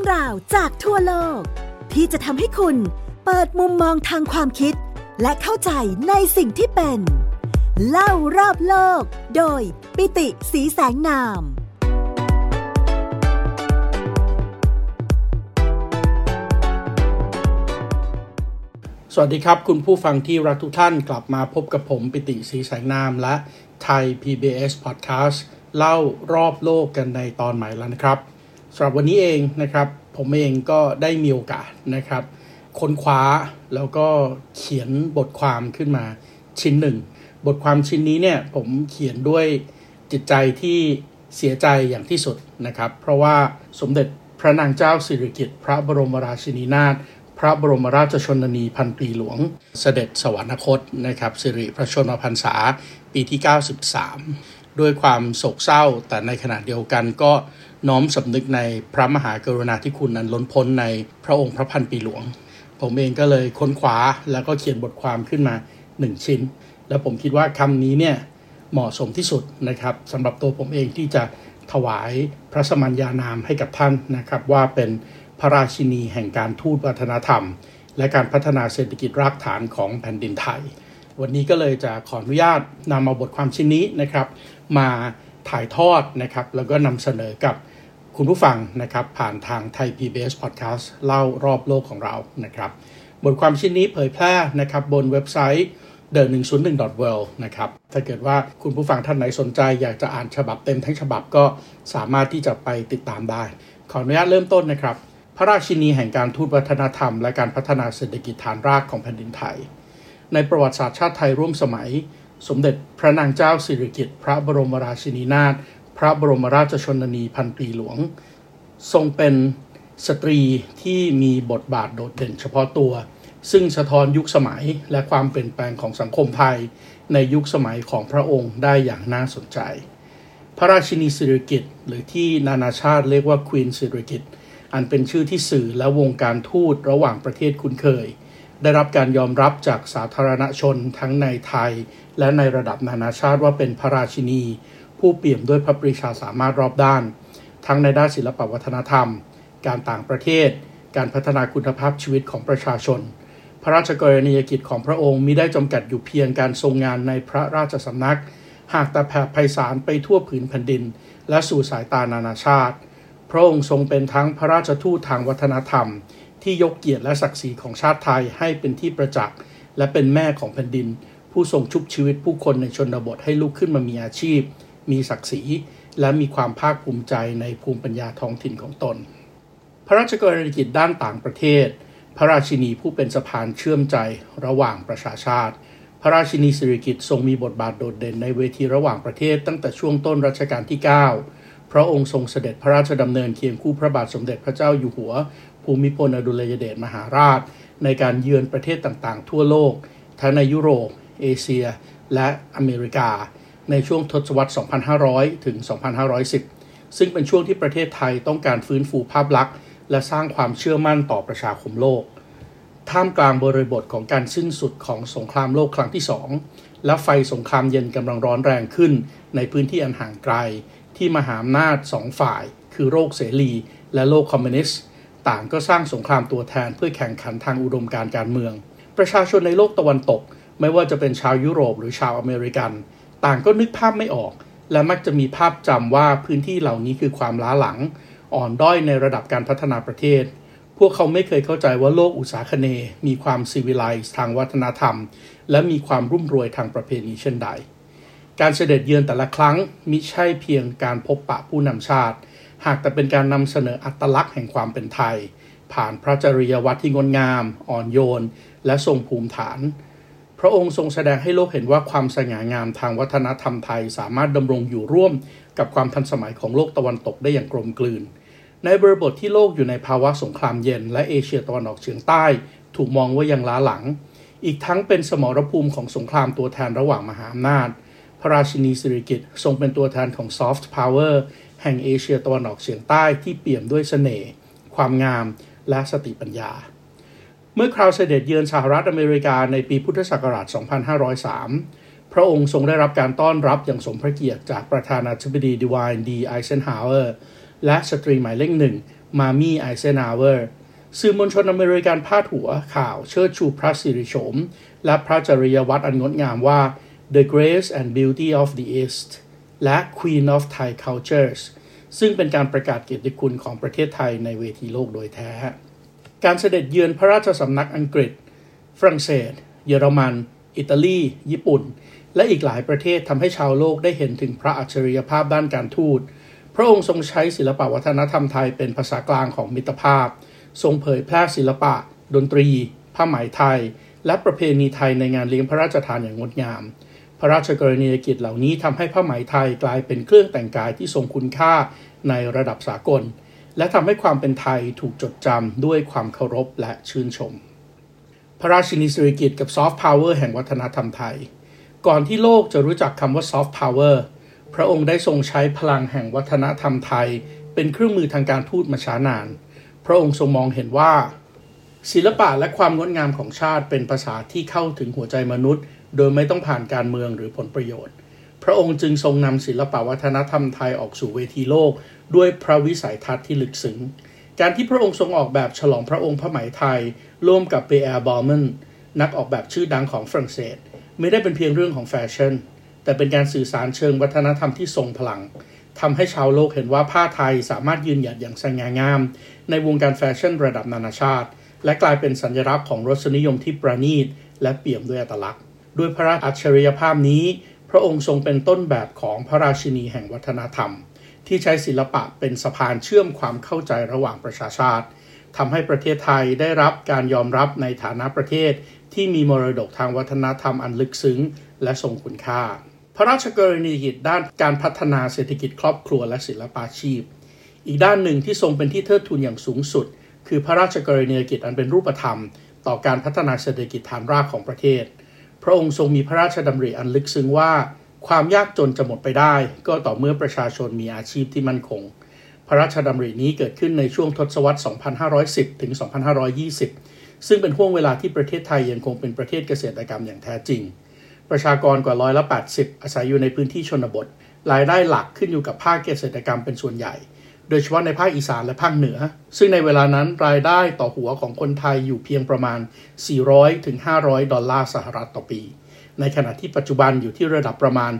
ราวจากทั่วโลกที่จะทำให้คุณเปิดมุมมองทางความคิดและเข้าใจในสิ่งที่เป็นเล่ารอบโลกโดยปิติศรีแสงนามสวัสดีครับคุณผู้ฟังที่รักทุกท่านกลับมาพบกับผมปิติศรีแสงนามและไทย PBS Podcast เล่ารอบโลกกันในตอนใหม่แล้วนะครับสำหรับวันนี้เองนะครับผมเองก็ได้มีโอกาสนะครับค้นคว้าแล้วก็เขียนบทความขึ้นมาชิ้นหนึ่งบทความชิ้นนี้เนี่ยผมเขียนด้วยจิตใจที่เสียใจอย่างที่สุดนะครับเพราะว่าสมเด็จพระนางเจ้าสิริกิติ์พระบรมราชินีนาถพระบรมราชชนนีพันปีหลวงเสด็จสวรรคตนะครับสิริพระชนมพรรษาปีที่93ด้วยความโศกเศร้าแต่ในขณะเดียวกันก็น้อมสำนึกในพระมหากรุณาธิคุณอันล้นพ้นในพระองค์พระพันปีหลวงผมเองก็เลยค้นคว้าแล้วก็เขียนบทความขึ้นมา1ชิ้นแล้วผมคิดว่าคำนี้เนี่ยเหมาะสมที่สุดนะครับสำหรับตัวผมเองที่จะถวายพระสมัญญานามให้กับท่านนะครับว่าเป็นพระราชินีแห่งการทูตวัฒนธรรมและการพัฒนาเศรษฐกิจรากฐานของแผ่นดินไทยวันนี้ก็เลยจะขออนุญาตนำเอาบทความชิ้นนี้นะครับมาถ่ายทอดนะครับแล้วก็นำเสนอกับคุณผู้ฟังนะครับผ่านทางไทย PBS Podcast เล่ารอบโลกของเรานะครับบทความชิ้นนี้เผยแพร่นะครับบนเว็บไซต์ the101.world นะครับถ้าเกิดว่าคุณผู้ฟังท่านไหนสนใจอยากจะอ่านฉบับเต็มทั้งฉบับก็สามารถที่จะไปติดตามได้ขออนุญาตเริ่มต้นนะครับพระราชินีแห่งการทูตวัฒนธรรมและการพัฒนาเศรษฐกิจฐานรากของแผ่นดินไทยในประวัติศาสตร์ชาติไทยร่วมสมัยสมเด็จพระนางเจ้าสิริกิติ์พระบรมราชินีนาถพระบรมราชชนนีพันปีหลวงทรงเป็นสตรีที่มีบทบาทโดดเด่นเฉพาะตัวซึ่งสะท้อนยุคสมัยและความเปลี่ยนแปลงของสังคมไทยในยุคสมัยของพระองค์ได้อย่างน่าสนใจพระราชินีสิริกิติ์หรือที่นานาชาติเรียกว่าควีนสิริกิติ์อันเป็นชื่อที่สื่อและวงการทูตระหว่างประเทศคุ้นเคยได้รับการยอมรับจากสาธารณชนทั้งในไทยและในระดับนานาชาติว่าเป็นพระราชินีผู้เปี่ยมด้วยพระปรีชาสามารถรอบด้านทั้งในด้านศิลปวัฒนธรรมการต่างประเทศการพัฒนาคุณภาพชีวิตของประชาชนพระราชกรณียกิจของพระองค์มิได้จำกัดอยู่เพียงการทรงงานในพระราชสำนักหากแต่แผ่ไพศาลไปทั่วผืนแผ่นดินและสู่สายตานานาชาติพระองค์ทรงเป็นทั้งพระราชทูตทางวัฒนธรรมที่ยกเกียรติและศักดิ์ศรีของชาติไทยให้เป็นที่ประจักษ์และเป็นแม่ของแผ่นดินผู้ทรงชุบชีวิตผู้คนในชนบทให้ลุกขึ้นมามีอาชีพมีศักดิ์ศรีและมีความภาคภูมิใจในภูมิปัญญาท้องถิ่นของตนพระราชกรณียกิจด้านต่างประเทศพระราชินีผู้เป็นสะพานเชื่อมใจระหว่างประชาชาติพระราชินีสิริกิติ์ทรงมีบทบาทโดดเด่นในเวทีระหว่างประเทศตั้งแต่ช่วงต้นรัชกาลที่9พระองค์ทรงเสด็จพระราชดำเนินเคียงคู่พระบาทสมเด็จพระเจ้าอยู่หัวภูมิพลอดุลยเดชมหาราชในการเยือนประเทศต่างๆทั่วโลกทั้งในยุโรปเอเชียและอเมริกาในช่วงทศวรรษ 2500 ถึง 2510 ซึ่งเป็นช่วงที่ประเทศไทยต้องการฟื้นฟูภาพลักษณ์และสร้างความเชื่อมั่นต่อประชาคมโลกท่ามกลางบริบทของการสิ้นสุดของสงครามโลกครั้งที่2และไฟสงครามเย็นกำลังร้อนแรงขึ้นในพื้นที่อันห่างไกลที่มหาอำนาจ2ฝ่ายคือโลกเสรีและโลกคอมมิวนิสต์ต่างก็สร้างสงครามตัวแทนเพื่อแข่งขันทางอุดมการณ์การเมืองประชาชนในโลกตะวันตกไม่ว่าจะเป็นชาวยุโรปหรือชาวอเมริกันต่างก็นึกภาพไม่ออกและมักจะมีภาพจำว่าพื้นที่เหล่านี้คือความล้าหลังอ่อนด้อยในระดับการพัฒนาประเทศพวกเขาไม่เคยเข้าใจว่าโลกอุตสาคเนย์มีความซีวิไลซ์ทางวัฒนธรรมและมีความรุ่มรวยทางประเพณีเช่นใดการเสด็จเยือนแต่ละครั้งมิใช่เพียงการพบปะผู้นำชาติหากแต่เป็นการนำเสนออัตลักษณ์แห่งความเป็นไทยผ่านพระจริยวัตรที่งดงามอ่อนโยนและทรงภูมิฐานพระองค์ทรงแสดงให้โลกเห็นว่าความสง่างามทางวัฒนธรรมไทยสามารถดำรงอยู่ร่วมกับความทันสมัยของโลกตะวันตกได้อย่างกลมกลืนในบริบทที่โลกอยู่ในภาวะสงครามเย็นและเอเชียตะวันออกเฉียงใต้ถูกมองว่ายังล้าหลังอีกทั้งเป็นสมรภูมิของสงครามตัวแทนระหว่างมหาอำนาจพระราชินีสิริกิติ์ทรงเป็นตัวแทนของซอฟต์พาวเวอร์แห่งเอเชียตะวันออกเฉียงใต้ที่เปี่ยมด้วยเสน่ห์ความงามและสติปัญญาเมื่อคราวเสด็จเยือนสหรัฐอเมริกาในปีพุทธศักราช 2503 พระองค์ทรงได้รับการต้อนรับอย่างสมพระเกียรติจากประธานาธิบดีดีไวน์ดีไอเซนฮาวเออร์และสตรีหมายเลขหนึ่งมามี่ไอเซนฮาวเวอร์สื่อมวลชนอเมริกันพาดหัวข่าวเชิดชูพระสิริโฉมและพระจริยวัตรอันงดงามว่า The Grace and Beauty of the East และ Queen of Thai Cultures ซึ่งเป็นการประกาศเกียรติคุณของประเทศไทยในเวทีโลกโดยแท้การเสด็จเยือนพระราชสำนักอังกฤษฝรั่งเศสเยอรมันอิตาลีญี่ปุ่นและอีกหลายประเทศทำให้ชาวโลกได้เห็นถึงพระอัจฉริยภาพด้านการทูตพระองค์ทรงใช้ศิลปวัฒนธรรมไทยเป็นภาษากลางของมิตรภาพทรงเผยแพร่ศิลปะดนตรีผ้าไหมไทยและประเพณีไทยในงานเลี้ยงพระราชทานอย่างงดงามพระราชกรณียกิจเหล่านี้ทำให้ผ้าไหมไทยกลายเป็นเครื่องแต่งกายที่ทรงคุณค่าในระดับสากลและทำให้ความเป็นไทยถูกจดจำด้วยความเคารพและชื่นชมพระราชินีสิริกิติ์กับซอฟต์พาวเวอร์แห่งวัฒนธรรมไทยก่อนที่โลกจะรู้จักคำว่าซอฟต์พาวเวอร์พระองค์ได้ทรงใช้พลังแห่งวัฒนธรรมไทยเป็นเครื่องมือทางการทูตมาช้านานพระองค์ทรงมองเห็นว่าศิลปะและความงดงามของชาติเป็นภาษาที่เข้าถึงหัวใจมนุษย์โดยไม่ต้องผ่านการเมืองหรือผลประโยชน์พระองค์จึงทรงนำศิลปวัฒนธรรมไทยออกสู่เวทีโลกด้วยพระวิสัยทัศน์ที่ลึกซึ้งการที่พระองค์ทรงออกแบบฉลองพระองค์ผ้าไหมไทยร่วมกับเปแอร์บอลแมนนักออกแบบชื่อดังของฝรั่งเศสไม่ได้เป็นเพียงเรื่องของแฟชั่นแต่เป็นการสื่อสารเชิงวัฒนธรรมที่ทรงพลังทำให้ชาวโลกเห็นว่าผ้าไทยสามารถยืนหยัดอย่างสง่างามในวงการแฟชั่นระดับนานาชาติและกลายเป็นสัญลักษณ์ของรสนิยมที่ประณีตและเปี่ยมด้วยอัตลักษณ์ด้วยพระอัจฉริยภาพนี้พระองค์ทรงเป็นต้นแบบของพระราชินีแห่งวัฒนธรรมที่ใช้ศิลปะเป็นสะพานเชื่อมความเข้าใจระหว่างประชาชาติทำให้ประเทศไทยได้รับการยอมรับในฐานะประเทศที่มีมรดกทางวัฒนธรรมอันลึกซึ้งและทรงคุณค่าพระราชกรณียกิจด้านการพัฒนาเศรษฐกิจครอบครัวและศิลปาชีพอีกด้านหนึ่งที่ทรงเป็นที่เทิดทูนอย่างสูงสุดคือพระราชกรณียกิจอันเป็นรูปธรรมต่อการพัฒนาเศรษฐกิจฐานรากของประเทศพระองค์ทรงมีพระราชดำริอันลึกซึ้งว่าความยากจนจะหมดไปได้ก็ต่อเมื่อประชาชนมีอาชีพที่มั่นคงพระราชดำรินี้เกิดขึ้นในช่วงทศวรรษ 2510 ถึง 2520 ซึ่งเป็นห่วงเวลาที่ประเทศไทยยังคงเป็นประเทศเกษตรกรรมอย่างแท้จริงประชากรกว่า80%อาศัยอยู่ในพื้นที่ชนบทรายได้หลักขึ้นอยู่กับภาคเกษตรกรรมเป็นส่วนใหญ่โดยเฉพาะในภาคอีสานและภาคเหนือซึ่งในเวลานั้นรายได้ต่อหัวของคนไทยอยู่เพียงประมาณ$400 ถึง$500ต่อปีในขณะที่ปัจจุบันอยู่ที่ระดับประมาณ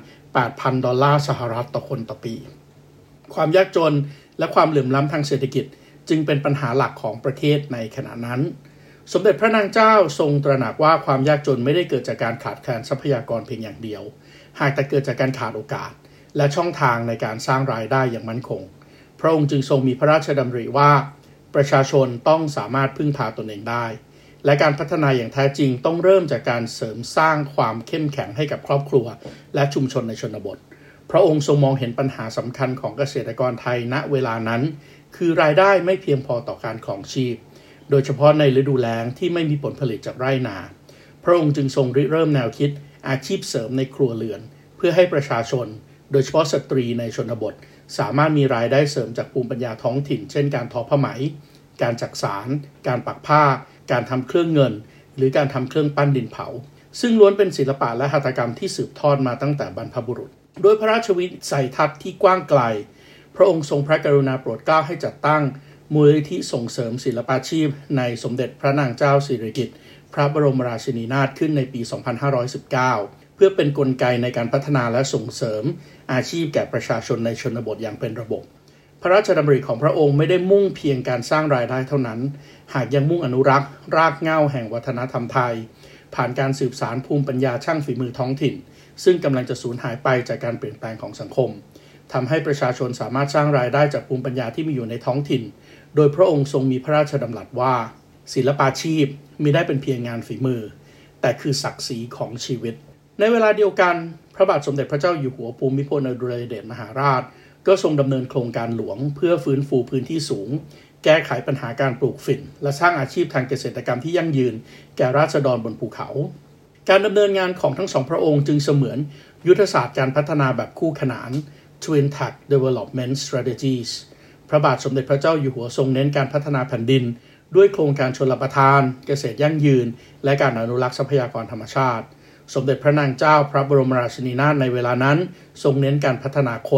$8,000ต่อคนต่อปีความยากจนและความเหลื่อมล้ำทางเศรษฐกิจจึงเป็นปัญหาหลักของประเทศในขณะนั้นสมเด็จพระนางเจ้าทรงตระหนักว่าความยากจนไม่ได้เกิดจากการขาดแคลนทรัพยากรเพียงอย่างเดียวหากแต่เกิดจากการขาดโอกาสและช่องทางในการสร้างรายได้อย่างมั่นคงพระองค์จึงทรงมีพระราชดำริว่าประชาชนต้องสามารถพึ่งพาตนเองได้และการพัฒนาอย่างแท้จริงต้องเริ่มจากการเสริมสร้างความเข้มแข็งให้กับครอบครัวและชุมชนในชนบทพระองค์ทรงมองเห็นปัญหาสำคัญของเกษตรกรไทยณเวลานั้นคือรายได้ไม่เพียงพอต่อการครองชีพโดยเฉพาะในฤดูแล้งที่ไม่มีผลผลิตจากไร่นาพระองค์จึงทรงริเริ่มแนวคิดอาชีพเสริมในครัวเรือนเพื่อให้ประชาชนโดยเฉพาะสตรีในชนบทสามารถมีรายได้เสริมจากภูมิปัญญาท้องถิ่นเช่นการทอผ้าไหมการจักสานการปักผ้าการทำเครื่องเงินหรือการทำเครื่องปั้นดินเผาซึ่งล้วนเป็นศิลปะและหัตถกรรมที่สืบทอดมาตั้งแต่บรรพบุรุษโดยพระราชวิสัยทัศน์ที่กว้างไกลพระองค์ทรงพระกรุณาโปรดเกล้าให้จัดตั้งมูลนิธิส่งเสริมศิลปาชีพในสมเด็จพระนางเจ้าสิริกิติ์พระบรมราชินีนาถขึ้นในปี 2519 เพื่อเป็นกลไกในการพัฒนาและส่งเสริมอาชีพแก่ประชาชนในชนบทอย่างเป็นระบบพระราชดำริของพระองค์ไม่ได้มุ่งเพียงการสร้างรายได้เท่านั้นหากยังมุ่งอนุรักษ์รากเหง้าแห่งวัฒนธรรมไทยผ่านการสืบสานภูมิปัญญาช่างฝีมือท้องถิ่นซึ่งกำลังจะสูญหายไปจากการเปลี่ยนแปลงของสังคมทำให้ประชาชนสามารถสร้างรายได้จากภูมิปัญญาที่มีอยู่ในท้องถิ่นโดยพระองค์ทรงมีพระราชดำรัสว่าศิลปาชีพมิได้เป็นเพียงงานฝีมือแต่คือศักดิ์ศรีของชีวิตในเวลาเดียวกันพระบาทสมเด็จพระเจ้าอยู่หัวภูมิพลอดุลยเดชมหาราชก็ทรงดำเนินโครงการหลวงเพื่อฟื้นฟูพื้นที่สูงแก้ไขปัญหาการปลูกฝิ่นและสร้างอาชีพทางเกษตรกรรมที่ยั่งยืนแก่ราษฎรบนภูเขาการดำเนินงานของทั้งสองพระองค์จึงเสมือนยุทธศาสตร์การพัฒนาแบบคู่ขนาน Twin Track Development Strategies พระบาทสมเด็จพระเจ้าอยู่หัวทรงเน้นการพัฒนาแผ่นดินด้วยโครงการชลประทานเกษตรยั่งยืนและการอนุรักษ์ทรัพยากรธรรมชาติสมเด็จพระนางเจ้าพระบรมราชินีนาถในเวลานั้นทรงเน้นการพัฒนาคน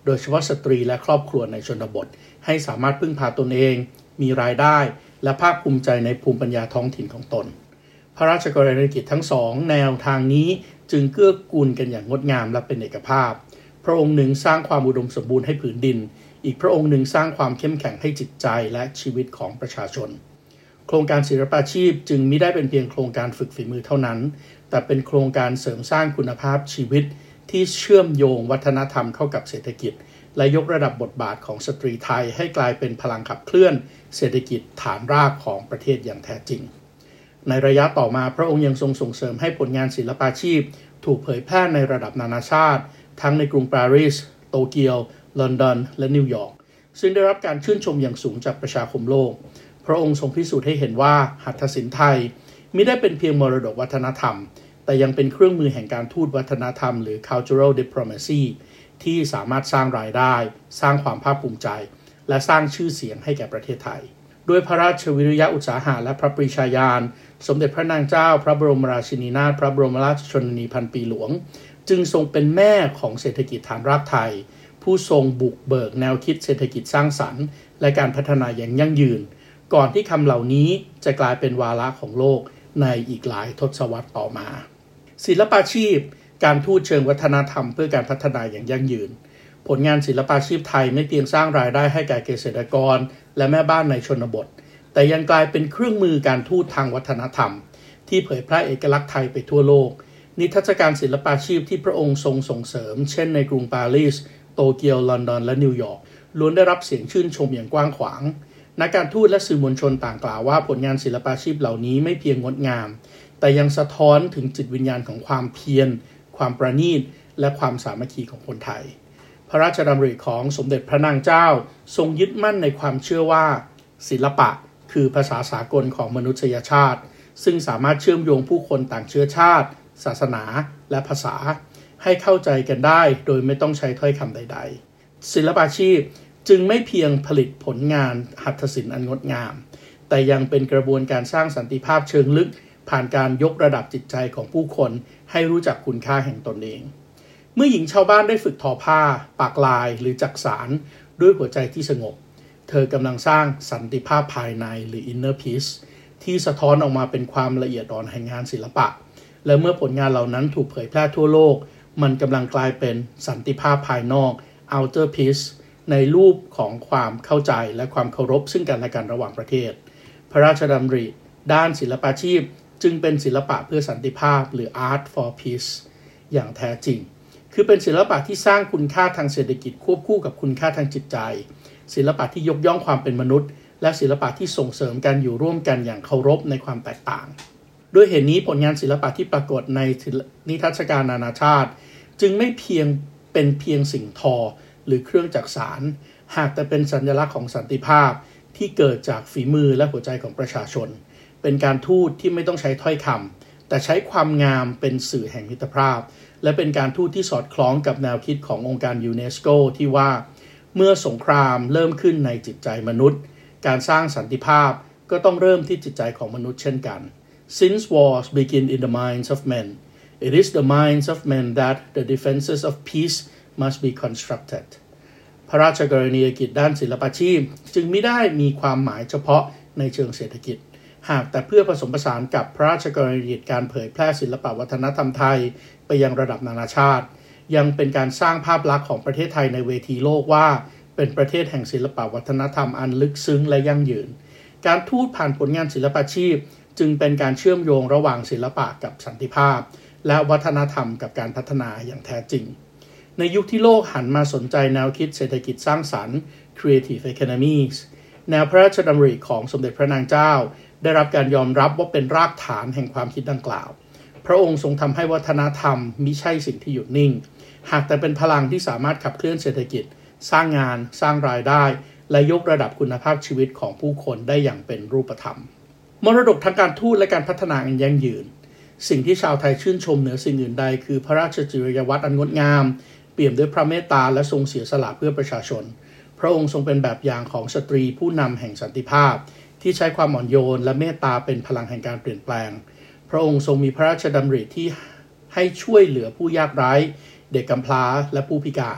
โดยเฉพาะสตรีและครอบครัวในชนบทให้สามารถพึ่งพาตนเองมีรายได้และภาคภูมิใจในภูมิปัญญาท้องถิ่นของตนพระราชกรณียกิจทั้งสองแนวทางนี้จึงเกื้อกูลกันอย่างงดงามและเป็นเอกภาพพระองค์หนึ่งสร้างความอุดมสมบูรณ์ให้ผืนดินอีกพระองค์หนึ่งสร้างความเข้มแข็งให้จิตใจและชีวิตของประชาชนโครงการศิลปาชีพจึงมิได้เป็นเพียงโครงการฝึกฝีมือเท่านั้นแต่เป็นโครงการเสริมสร้างคุณภาพชีวิตที่เชื่อมโยงวัฒนธรรมเข้ากับเศรษฐกิจและยกระดับบทบาทของสตรีไทยให้กลายเป็นพลังขับเคลื่อนเศรษฐกิจฐานรากของประเทศอย่างแท้จริงในระยะต่อมาพระองค์ยังทรงส่งเสริมให้ผลงานศิลปาชีพถูกเผยแพร่ในระดับนานาชาติทั้งในกรุงปารีสโตเกียวลอนดอนและนิวยอร์กซึ่งได้รับการชื่นชมอย่างสูงจากประชาคมโลกพระองค์ทรงพิสูจน์ให้เห็นว่าหัตถศิลป์ไทยมิได้เป็นเพียงมรดกวัฒนธรรมแต่ยังเป็นเครื่องมือแห่งการทูตวัฒนธรรมหรือ cultural diplomacy ที่สามารถสร้างรายได้สร้างความภาคภูมิใจและสร้างชื่อเสียงให้แก่ประเทศไทยด้วยพระราชวิริยะอุตสาหะและพระปรีชาญาณสมเด็จพระนางเจ้าพระบรมราชินีนาถพระบรมราชชนนีพันปีหลวงจึงทรงเป็นแม่ของเศรษฐกิจฐานรากไทยผู้ทรงบุกเบิกแนวคิดเศรษฐกิจสร้างสรรค์และการพัฒนาอย่างยั่งยืนก่อนที่คำเหล่านี้จะกลายเป็นวาระของโลกในอีกหลายทศวรรษต่อมาศิลปาชีพการทูตเชิงวัฒนธรรมเพื่อการพัฒนาอย่างยั่งยืนผลงานศิลปาชีพไทยไม่เพียงสร้างรายได้ให้แก่เกษตรกรและแม่บ้านในชนบทแต่ยังกลายเป็นเครื่องมือการทูตทางวัฒนธรรมที่เผยแพร่เอกลักษณ์ไทยไปทั่วโลกนิทรรศการศิลปาชีพที่พระองค์ทรงส่งเสริมเช่นในกรุงปารีสโตเกียวลอนดอนและนิวยอร์กล้วนได้รับเสียงชื่นชมอย่างกว้างขวางนักการทูตและสื่อมวลชนต่างกล่าวว่าผลงานศิลปาชีพเหล่านี้ไม่เพียงงดงามแต่ยังสะท้อนถึงจิตวิญญาณของความเพียรความประณีตและความสามัคคีของคนไทยพระราชดำริของสมเด็จพระนางเจ้าทรงยึดมั่นในความเชื่อว่าศิลปะคือภาษาสากลของมนุษยชาติซึ่งสามารถเชื่อมโยงผู้คนต่างเชื้อชาติศาสนาและภาษาให้เข้าใจกันได้โดยไม่ต้องใช้ถ้อยคำใดๆศิลปาชีพจึงไม่เพียงผลิตผลงานหัตถศิลป์อันงดงามแต่ยังเป็นกระบวนการสร้างสันติภาพเชิงลึกผ่านการยกระดับจิตใจของผู้คนให้รู้จักคุณค่าแห่งตนเองเมื่อหญิงชาวบ้านได้ฝึกทอผ้าปากลายหรือจักสานด้วยหัวใจที่สงบเธอกำลังสร้างสันติภาพภายในหรือ inner peace ที่สะท้อนออกมาเป็นความละเอียดอ่อนแห่งงานศิลปะและเมื่อผลงานเหล่านั้นถูกเผยแพร่ทั่วโลกมันกำลังกลายเป็นสันติภาพภายนอก outer peace ในรูปของความเข้าใจและความเคารพซึ่งกันและกันระหว่างประเทศพระราชดำริด้านศิลปาชีพจึงเป็นศิลปะเพื่อสันติภาพหรือ art for peace อย่างแท้จริงคือเป็นศิลปะที่สร้างคุณค่าทางเศรษฐกิจควบคู่กับคุณค่าทางจิตใจศิลปะที่ยกย่องความเป็นมนุษย์และศิลปะที่ส่งเสริมการอยู่ร่วมกันอย่างเคารพในความแตกต่างด้วยเหตุนี้ผลงานศิลปะที่ปรากฏในนิทรรศการนานาชาติจึงไม่เพียงเป็นเพียงสิ่งทอหรือเครื่องจักสานหากแต่เป็นสัญลักษณ์ของสันติภาพที่เกิดจากฝีมือและหัวใจของประชาชนเป็นการทูตที่ไม่ต้องใช้ถ้อยคำแต่ใช้ความงามเป็นสื่อแห่งมิตรภาพและเป็นการทูตที่สอดคล้องกับแนวคิดขององค์การยูเนสโกที่ว่าเมื่อสงครามเริ่มขึ้นในจิตใจมนุษย์การสร้างสันติภาพก็ต้องเริ่มที่จิตใจของมนุษย์เช่นกัน Since wars begin in the minds of men, it is the minds of men that the defenses of peace must be constructed. พระราชกรณียกิจด้านศิลปาชีพจึงไม่ได้มีความหมายเฉพาะในเชิงเศรษฐกิจหากแต่เพื่อผสมผสานกับพระราชกรณียกิจการเผยแพร่ศิลปวัฒนธรรมไทยไปยังระดับนานาชาติยังเป็นการสร้างภาพลักษณ์ของประเทศไทยในเวทีโลกว่าเป็นประเทศแห่งศิลปวัฒนธรรมอันลึกซึ้งและยั่งยืนการทูตผ่านผลงานศิลปาชีพจึงเป็นการเชื่อมโยงระหว่างศิลปะกับสันติภาพและวัฒนธรรมกับการพัฒนาอย่างแท้จริงในยุคที่โลกหันมาสนใจแนวคิดเศรษฐกิจสร้างสรรค์ Creative Economies แนวพระราชดำริของสมเด็จพระนางเจ้าได้รับการยอมรับว่าเป็นรากฐานแห่งความคิดดังกล่าวพระองค์ทรงทำให้วัฒนธรรมมิใช่สิ่งที่หยุดนิ่งหากแต่เป็นพลังที่สามารถขับเคลื่อนเศรษฐกิจสร้างงานสร้างรายได้และยกระดับคุณภาพชีวิตของผู้คนได้อย่างเป็นรูปธรรมมรดกทางการทูตและการพัฒนาอันยั่งยืนสิ่งที่ชาวไทยชื่นชมเหนือสิ่งอื่นใดคือพระราชจริยวัตรอันงดงามเปี่ยมด้วยพระเมตตาและทรงเสียสละเพื่อประชาชนพระองค์ทรงเป็นแบบอย่างของสตรีผู้นำแห่งสันติภาพที่ใช้ความอ่อนโยนและเมตตาเป็นพลังแห่งการเปลี่ยนแปลงพระองค์ทรงมีพระราชดำริที่ให้ช่วยเหลือผู้ยากไร้เด็กกำพร้าและผู้พิการ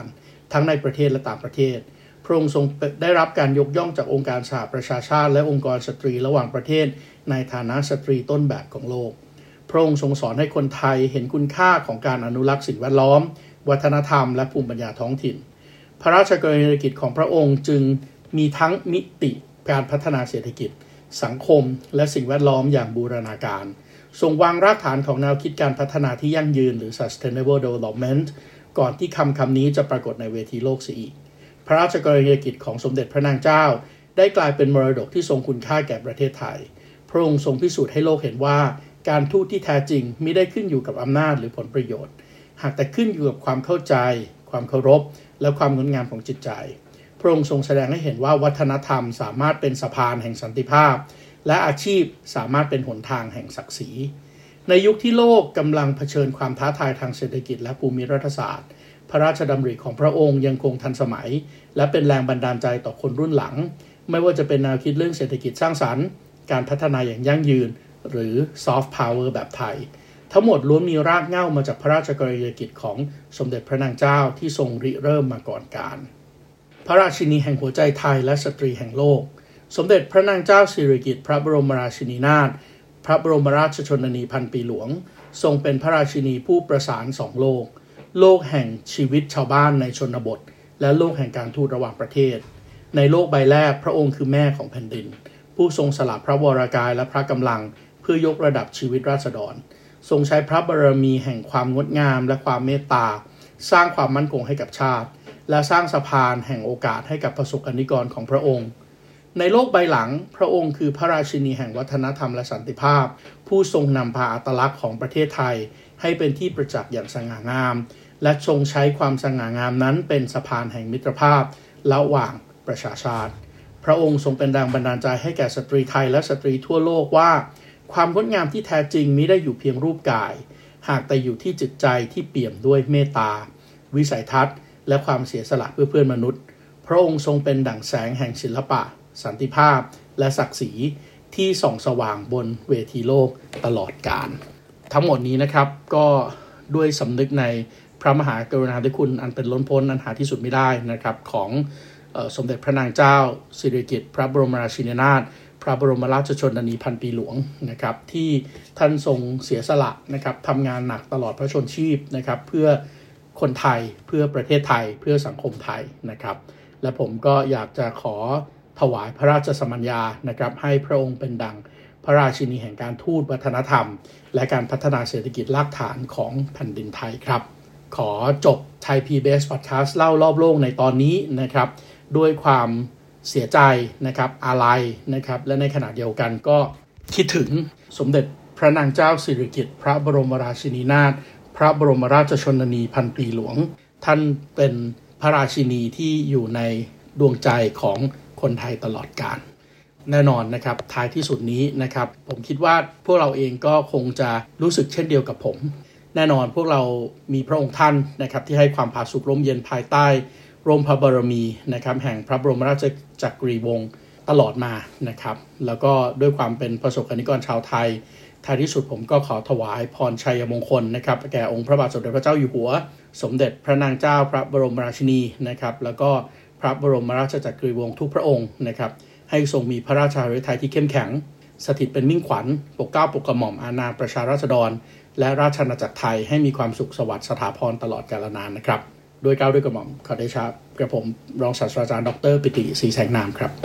ทั้งในประเทศและต่างประเทศพระองค์ทรงได้รับการยกย่องจากองค์การสหประชาชาติและองค์กรสตรีระหว่างประเทศในฐานะสตรีต้นแบบของโลกพระองค์ทรงสอนให้คนไทยเห็นคุณค่าของการอนุรักษ์สิ่งแวดล้อมวัฒนธรรมและภูมิปัญญาท้องถิ่นพระราชกรณียกิจของพระองค์จึงมีทั้งมิติการพัฒนาเศรษฐกิจสังคมและสิ่งแวดล้อมอย่างบูรณาการทรงวางรากฐานของแนวคิดการพัฒนาที่ยั่งยืนหรือ Sustainable Development ก่อนที่คำนี้จะปรากฏในเวทีโลกเสียอีกพระราชกรณียกิจของสมเด็จพระนางเจ้าได้กลายเป็นมรดกที่ทรงคุณค่าแก่ประเทศไทยพระองค์ทรงพิสูจน์ให้โลกเห็นว่าการทูตที่แท้จริงไม่ได้ขึ้นอยู่กับอำนาจหรือผลประโยชน์หากแต่ขึ้นอยู่กับความเข้าใจความเคารพและความงดงามของจิตใจพระองค์ทรงแสดงให้เห็นว่าวัฒนธรรมสามารถเป็นสะพานแห่งสันติภาพและอาชีพสามารถเป็นหนทางแห่งศักดิ์ศรีในยุคที่โลกกำลังเผชิญความท้าทายทางเศรษฐกิจและภูมิรัฐศาสตร์พระราชดำริของพระองค์ยังคงทันสมัยและเป็นแรงบันดาลใจต่อคนรุ่นหลังไม่ว่าจะเป็นแนวคิดเรื่องเศรษฐกิจสร้างสรรค์การพัฒนาอย่างยั่งยืนหรือ Soft Power แบบไทยทั้งหมดล้วนมีรากเหง้ามาจากพระราชกรณียกิจของสมเด็จพระนางเจ้าที่ทรงริเริ่มมาก่อนการพระราชินีแห่งหัวใจไทยและสตรีแห่งโลกสมเด็จพระนางเจ้าสิริกิติ์พระบรมราชินีนาถพระบรมราชชนนีพันปีหลวงทรงเป็นพระราชินีผู้ประสานสองโลกโลกแห่งชีวิตชาวบ้านในชนบทและโลกแห่งการทูตระหว่างประเทศในโลกใบแรกพระองค์คือแม่ของแผ่นดินผู้ทรงสละพระวรกายและพระกำลังเพื่อยกระดับชีวิตราษฎรทรงใช้พระบารมีแห่งความงดงามและความเมตตาสร้างความมั่นคงให้กับชาติและสร้างสะพานแห่งโอกาสให้กับประสบกนิกรของพระองค์ในโลกใบหลังพระองค์คือพระราชินีแห่งวัฒนธรรมและสันติภาพผู้ทรงนำพาอัตลักษณ์ของประเทศไทยให้เป็นที่ประจักษ์อย่างสง่างามและทรงใช้ความสง่างามนั้นเป็นสะพานแห่งมิตรภาพระหว่างประชาชาติพระองค์ทรงเป็นแรงบันดาลใจให้แก่สตรีไทยและสตรีทั่วโลกว่าความงดงามที่แท้จริงมิได้อยู่เพียงรูปกายหากแต่อยู่ที่จิตใจที่เปี่ยมด้วยเมตตาวิสัยทัศน์และความเสียสละเพื่อเพื่อนมนุษย์พระองค์ทรงเป็นดั่งแสงแห่งศิลปะสันติภาพและศักดิ์ศรีที่ส่องสว่างบนเวทีโลกตลอดกาลทั้งหมดนี้นะครับก็ด้วยสำนึกในพระมหากรุณาธิคุณอันเป็นล้นพ้นอันหาที่สุดไม่ได้นะครับของสมเด็จพระนางเจ้าสิริกิติ์พระบรมราชินีนาถพระบรมราชชนนีพันปีหลวงนะครับที่ท่านทรงเสียสละนะครับทำงานหนักตลอดพระชนชีพนะครับเพื่อคนไทยเพื่อประเทศไทยเพื่อสังคมไทยนะครับและผมก็อยากจะขอถวายพระราชสมัญญานะครับให้พระองค์เป็นดังพระราชินีแห่งการทูตวัฒนธรรมและการพัฒนาเศรษฐกิจรากฐานของแผ่นดินไทยครับขอจบ Thai PBS Podcast เล่ารอบโลกในตอนนี้นะครับด้วยความเสียใจนะครับอาลัยนะครับและในขณะเดียวกันก็คิดถึงสมเด็จพระนางเจ้าสิริกิติ์พระบรมราชินีนาถพระบรมราชชนนีพันปีหลวงท่านเป็นพระราชินีที่อยู่ในดวงใจของคนไทยตลอดกาลแน่นอนนะครับท้ายที่สุดนี้นะครับผมคิดว่าพวกเราเองก็คงจะรู้สึกเช่นเดียวกับผมแน่นอนพวกเรามีพระองค์ท่านนะครับที่ให้ความผาสุกร่มเย็นภายใต้ร่มพระบารมีนะครับแห่งพระบรมราชจักรีวงศ์ตลอดมานะครับแล้วก็ด้วยความเป็นประสบกนิกรชาวไทยท้ายที่สุดผมก็ขอถวายพรชัยมงคลนะครับแก่องค์พระบาทสมเด็จพระเจ้าอยู่หัวสมเด็จพระนางเจ้าพระบรมราชินีนะครับแล้วก็พระบรมราชจักรีวงศ์ทุกพระองค์นะครับให้ทรงมีพระราชาฤทัยที่เข้มแข็งสถิตเป็นมิ่งขวัญปกเกล้าปกกระหม่อมอาณาประชาราษฎรและราชอาณาจักรไทยให้มีความสุขสวัสดิ์สถาพรตลอดกาลนานนะครับด้วยเกล้าด้วยกระหม่อมขอเดชะกระผมรองศาสตราจารย์ดร.ปิติศรีแสงนามครับ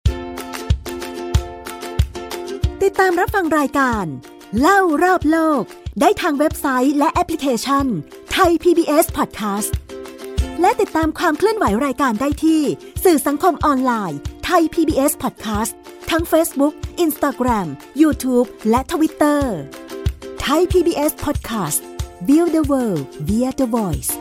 ติดตามรับฟังรายการเล่ารอบโลกได้ทางเว็บไซต์และแอปพลิเคชัน Thai PBS Podcast และติดตามความเคลื่อนไหวรายการได้ที่สื่อสังคมออนไลน์ Thai PBS Podcast ทั้ง Facebook, Instagram, YouTube และ Twitter Thai PBS Podcast Build the World via the Voice